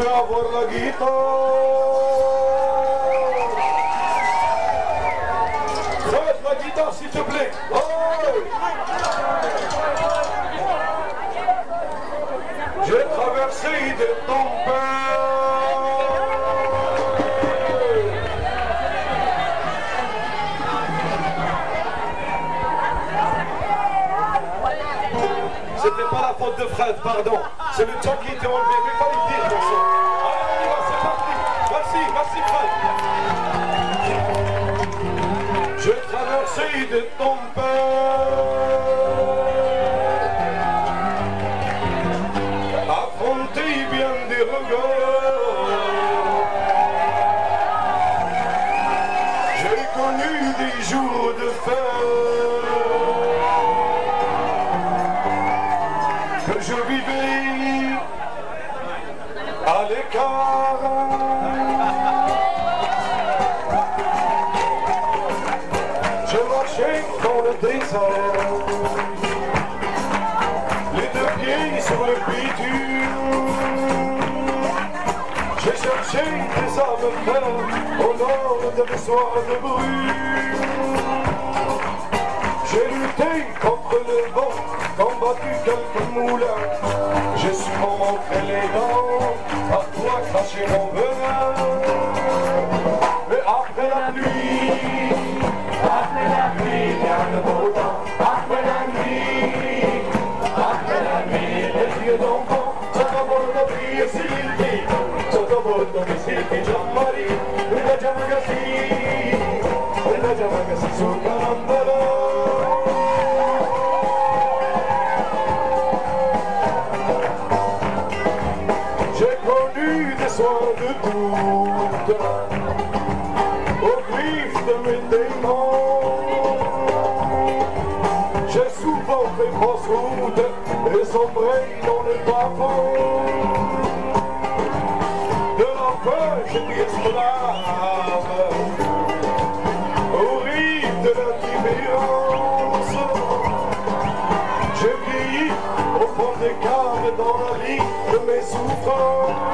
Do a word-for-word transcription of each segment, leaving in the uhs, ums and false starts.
peux avoir la guitare. Faites la guitare s'il te plaît. Oh. J'ai traversé des tempêtes. C'était pas la faute de Fred, pardon. C'est le temps qui était enlevé, mais pas le dire, garçon. Allez, on y va, c'est parti. Merci, merci Fred. J'ai traversé des tempêtes, affronté bien des regards. J'ai connu des jours de fête. Je vivais à l'écart. Je marchais dans le désert, les deux pieds sur le bitume. J'ai cherché des âmes frères au nord de mes soirs de brume. J'ai lutté contre le vent, combattu quelques moulins. J'ai souvent montré les dents, parfois craché mon venin. Mais après la pluie, après la pluie vient le beau temps. Après la nuit, après la nuit, les yeux d'enfant sottoporto brille silti, sottoporto mi silti giammari, la giamagasi, la giamagasi sul carambolo. Soir de doute, au griffe de mes démons, j'ai souvent fait fausse route et sombré dans les bas-fonds. De l'enfer, j'ai été esclave, aux rives de l'indifférence. J'ai vieilli au fond des caves dans la vie de mes souffrances.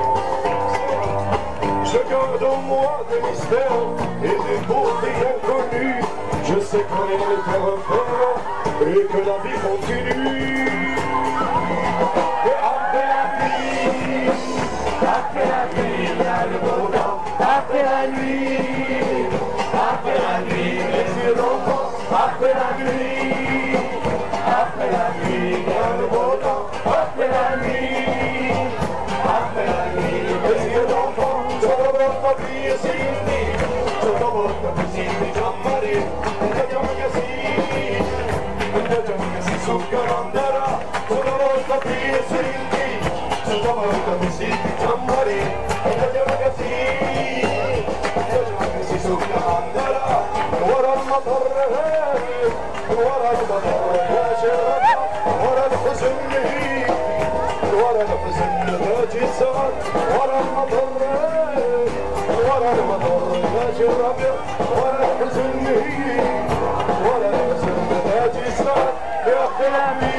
Je garde en moi des mystères et des beautés inconnues. Je sais qu'on est le terre fort et que la vie continue. Et après la pluie, après la pluie, il y a le beau temps. Après la nuit, après la nuit, les yeux d'enfant. Après la nuit, après la nuit, il y a le beau temps. Après la nuit, après la nuit, les yeux d'enfant. Sottoporto brille silti, sottoporto mi silti giammari, la giamagasi, la giamagasi sul carandera. Sottoporto brille silti, sottoporto mi silti giammari, la giamagasi, la giamagasi sul carandera. Ora il motore, ora il motore, ora il fusilli, ora il fusilli da Gisar, ora il motore. ولا المطر ماشي الربيع ولا الحزن ولا الحزن تاجي السار يا خلامي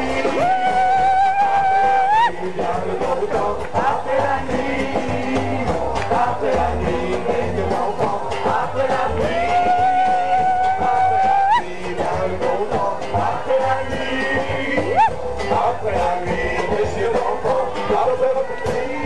يا الغوطة عقلاني عقلاني بين الغوطة عقلاني عقلاني يا الغوطة عقلاني عقلاني بين الغوطة عقلاني